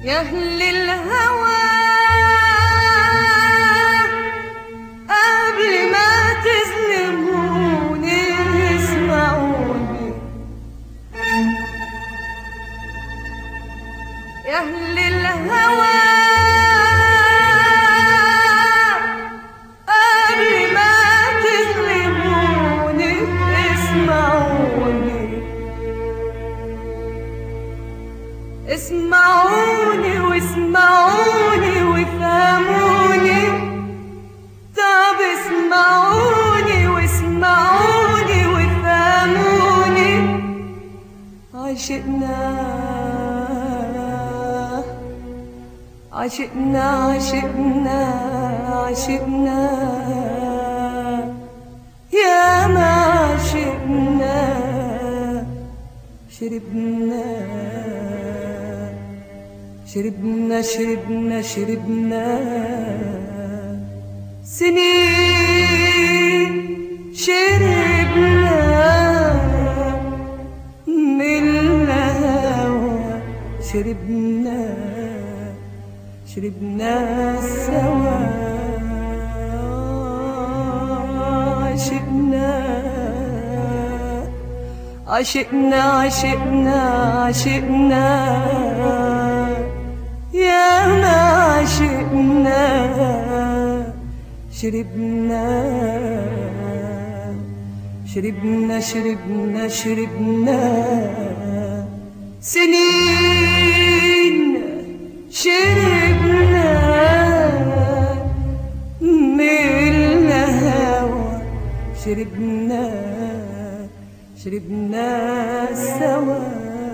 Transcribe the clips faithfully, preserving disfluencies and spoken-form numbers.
يا أهل الهوى قبل ما تظلموني اسمعوني، يا أهل الهوى قبل ما تظلموني اسمعوني، اسمعوني واسمعوني وافهموني. طب اسمعوني واسمعوني وافهموني. عشقنا عشقنا عشقنا عشقنا يا ما عشقنا، شربنا شربنا شربنا شربنا سنين، شربنا من الهوى، شربنا شربنا سوا، عشقنا عشقنا عشقنا عشقنا يا ما عشقنا، شربنا شربنا شربنا شربنا سنين، شربنا من الهوى، شربنا شربنا سوا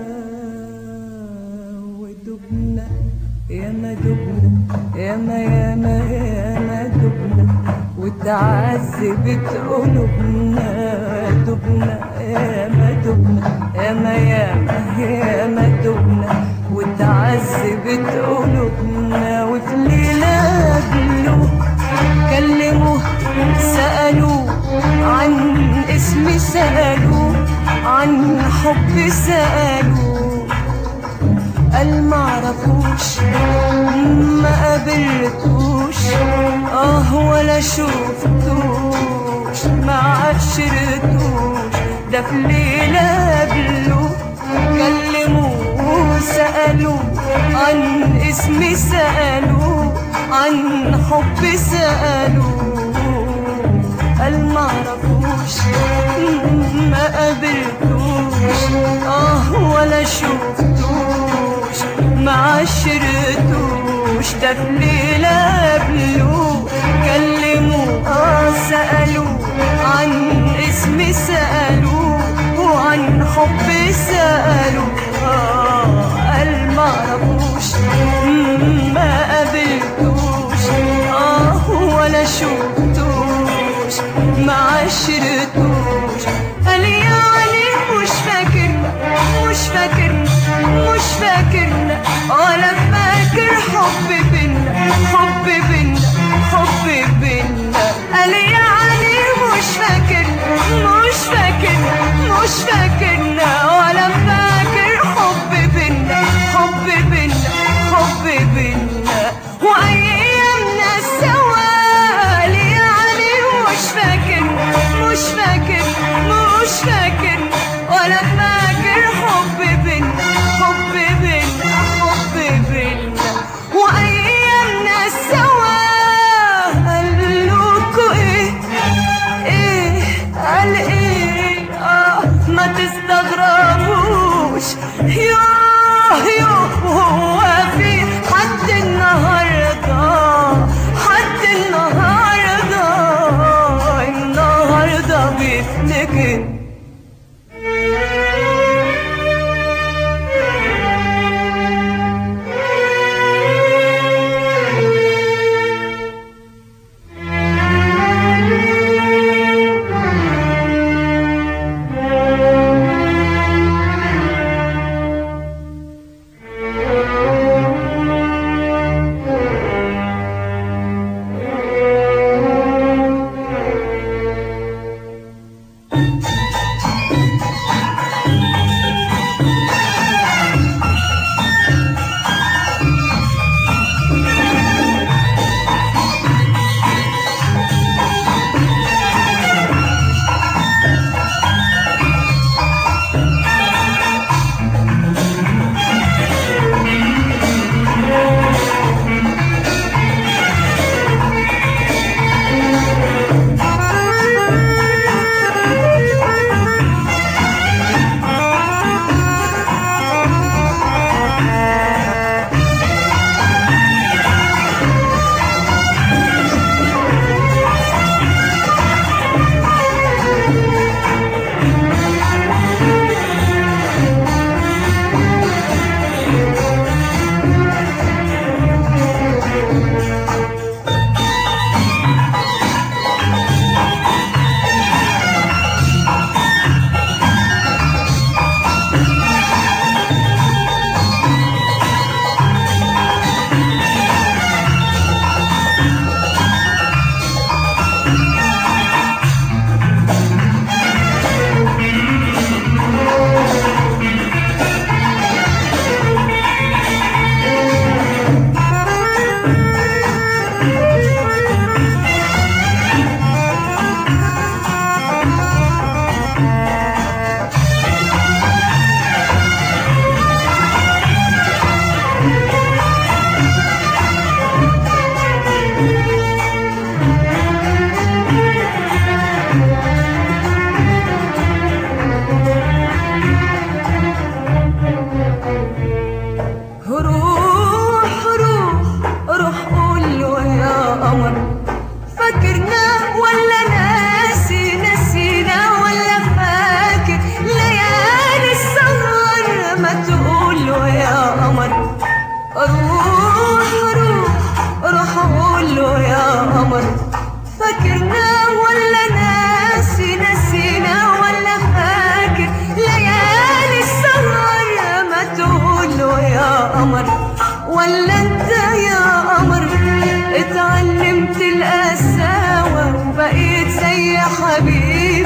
ودبنا، يا ما دبنا يا ما يا ما يا ما دبنا وتعذبت قلوبنا، دبنا يا ما دبنا يا ما يا ما يا ما دبنا وتعذبت قلوبنا. وفي ليلة قبلوه كلموه سألوه عن اسمي، سألوه عن حبي، سألوه قال معرفوش ما قابلتوش، اه ولا شفتوش ما عشرتوش. ده في ليلة قبلوه كلموه سألوه عن اسمي، سألوه عن حبي، سألوه قال معرفوش ما قابلتوش، اه ولا شفتوش ما عشرتوش. ده في ليلة قبلوه كلموه اه سألوه عن اسمي، سألوه وعن حبي، سألوه اه قال معرفوش ما قابلتوش، اه ولا شفتوش ما عشرتوش. قال يعني مش فاكرنا مش فاكرنا مش فاكرنا ولا فاكر حب بينا، حب بينا حب بينا. قال يعني مش فاكرنا مش فاكرنا مش فاكرنا ولا فاكر حب بينا، حب بينا حب بينا وايامنا سوا. قال يعني مش فاكرنا مش فاكرنا مش فاكرنا ولا فاكر حب بينا، حب بينا حب بينا وايامنا سوا. قالولكوا ايه ايه قال ايه اه ما تستغربوش، يوه يوه هو في حد النهارده حد النهارده النهارده بيفتكر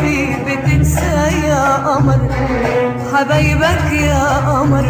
حبيبي بتنسى يا قمر حبايبك يا قمر.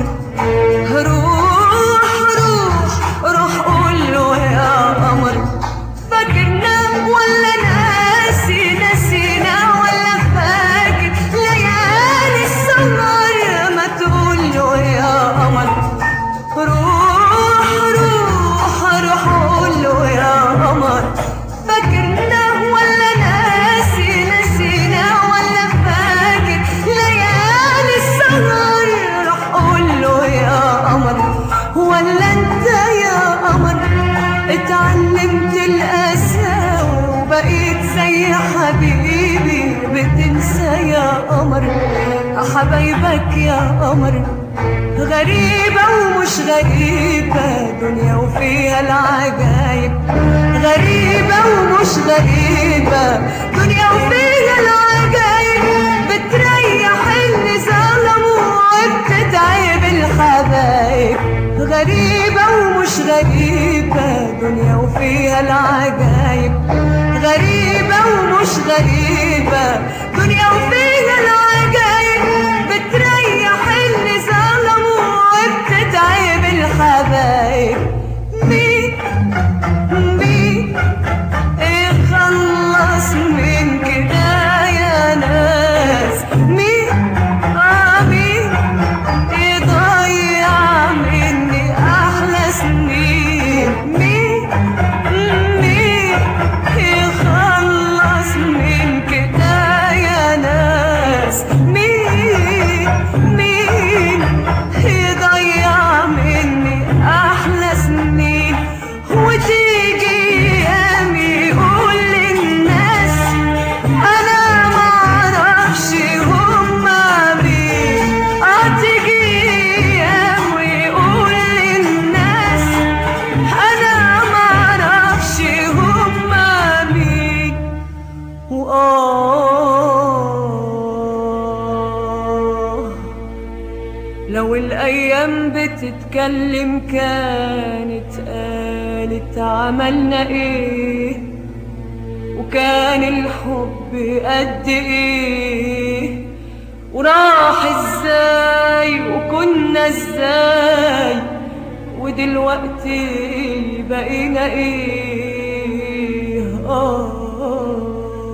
روح روح روح قوله يا قمر فاكرنا ولا ناسي نسينا ولا فاكر ليالي السهر ما تقوله يا قمر. روح روح روح قوله يا قمر فاكرنا ولا ناسي نسينا ولا فاكر ليالي السهر روح قوله يا قمر. ولا انت يا قمر اتعلمت القساوة وبقيت زي حبيبي بتنسى يا قمر حبايبك يا قمر. غريبة ومش غريبة دنيا وفيها العجايب. غريبة ومش غريبة دنيا وفيها العجايب. بتريح اللي ظلموا وبتتعب الحبايب. غريبة ومش غريبة دنيا وفيها العجايب. غريبة ومش غريبة دنيا وفيها العجايب. بتريح اللي ظلموا وبتتعب الحبايب. مين مين يخلص من كده يا ناس؟ مين آه مين يضيع مني أحلى سنين؟ مين مين يخلص من كده يا ناس؟ مين مين يضيع مني أحلى سنين؟ وتيجي أيام يقول للناس أنا معرفش هما مين. آه تيجي أيام ويقول للناس أنا معرفش هما مين. وآه لو الأيام بتتكلم كانت قالت عملنا إيه وكان الحب قد إيه وراح إزاي وكنا إزاي ودلوقتي بقينا إيه. آه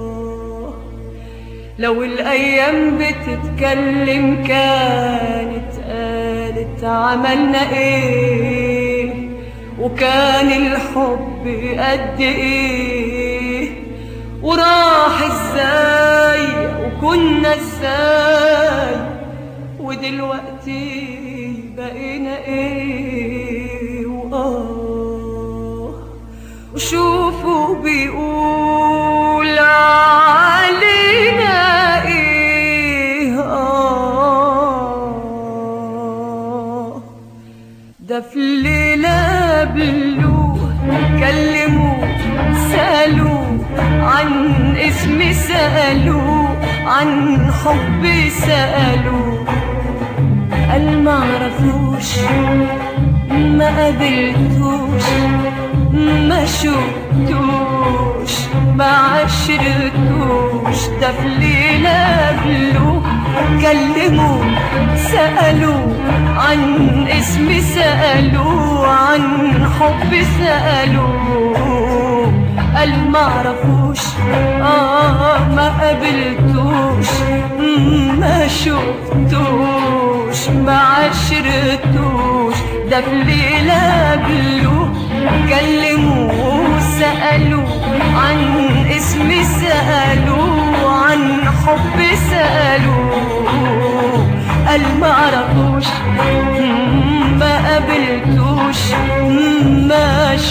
لو الأيام بتتكلم كانت قالت عملنا إيه وكان الحب قد إيه وراح إزاي وكنا إزاي ودلوقتي بقينا إيه. وآه وشوفوا بيقول علينا إيه. آه ده في الليلة قبلوه كلموه سألوه عن اسمي سألوه عن حبي سألوه قال معرفوش ما قابلتوش ما شفتوش ما عشرتوش. ده في ليلة قبلوه كلموه سألوه عن اسمي سألوه عن حبي سألوه قال معرفوش آه ما قابلتوش ما شفتوش ما عشرتوش. ده في ليلة قبلوه كلموه سألوه عن اسمي سألوه عن حبي سألوه قال معرفوش ما قابلتوش ما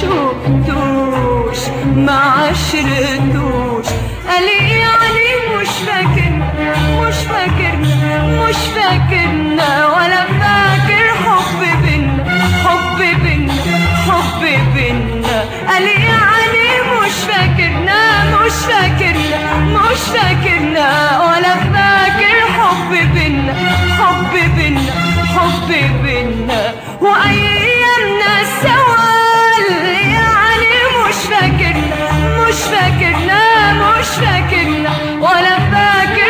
شفتوش ما عشرتوش. قال يعني مش فاكرنا مش فاكرنا مش فاكرنا ولا فاكر حب بينا حب بينا حب بينا. قال يعني مش فاكرنا مش فاكرنا مش فاكرنا ولا فاكر حب بينا حب بينا حب بينا. وأيامنا سوا يعني مش فاكرنا مش فاكرنا مش فاكرنا ولا فاكر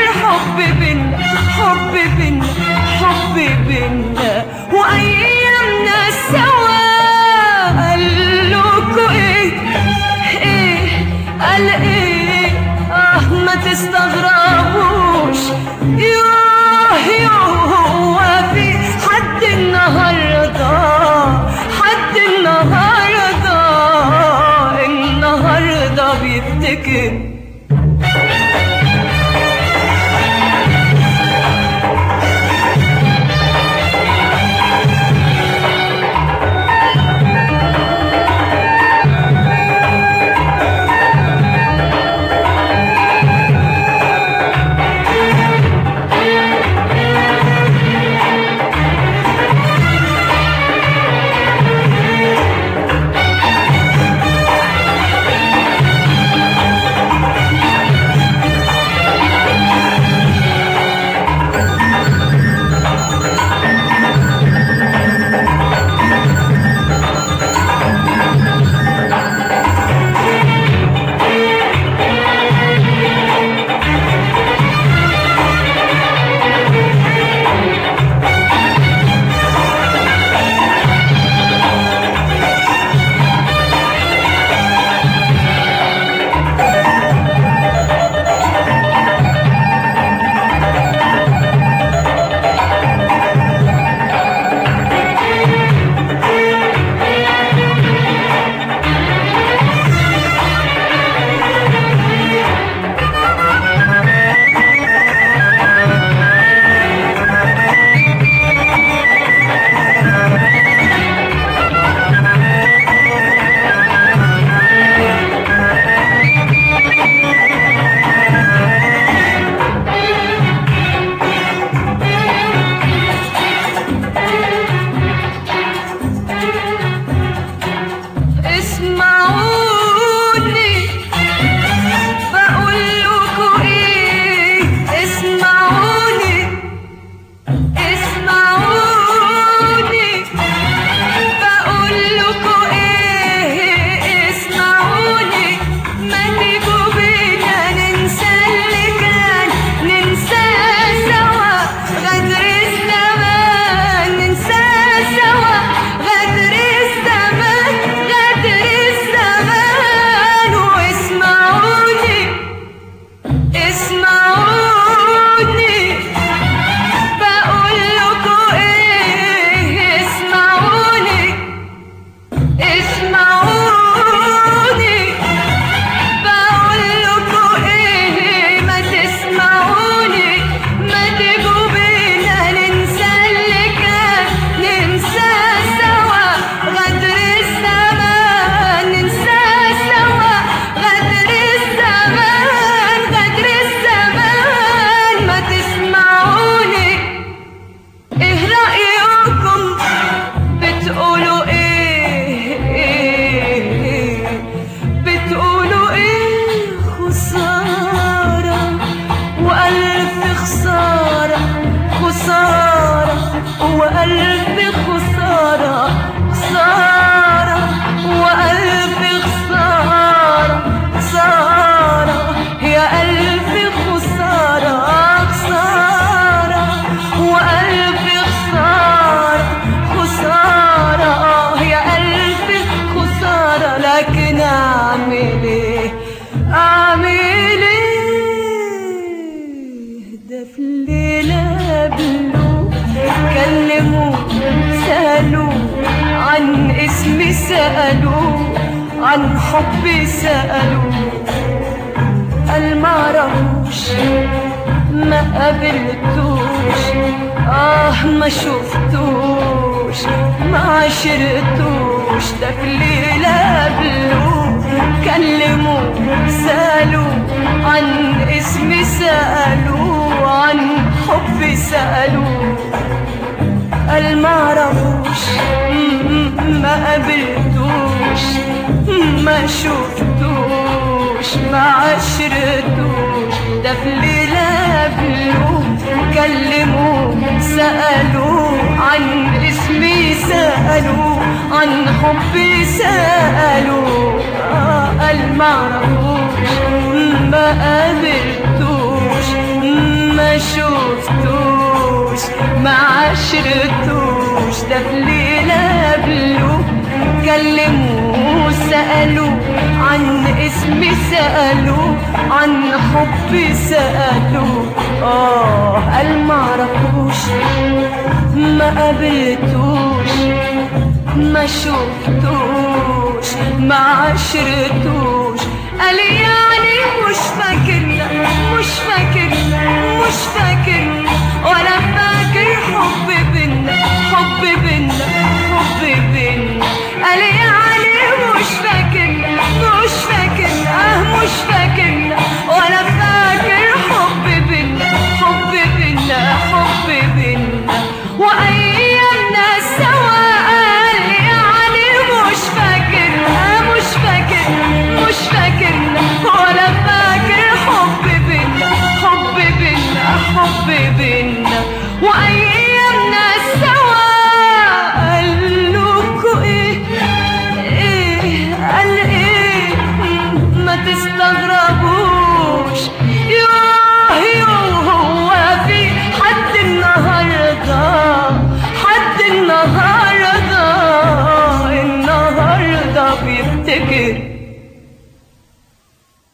ده في الليلة قابلوه كلموه سألوه عن اسمي سألوه عن حبي سألوه قال معرفوش ما قابلتوش آه ما شفتوش ما عشرتوش ده في الليلة قابلوه كلموه سألوه عن اسمي سألوه عن حبي سألوه قال معرفوش ما قابلتوش ما شفتوش ما عشرتوش ده في الليلة قابلوه كلموه سألوه عن اسمي سألوه عن حبي سألوه آه قال معرفوش ما قابلتوش ما شفتوش ما عشرتوش ده في الليلة قابلوه كلموه سألوه عن اسمي سألوه عن حبي سألوه آه قال معرفوش ما قابلتوش ما شفتوش ما عشرتوش قال يعني مش فاكرنا مش فاكرنا مش فاكرنا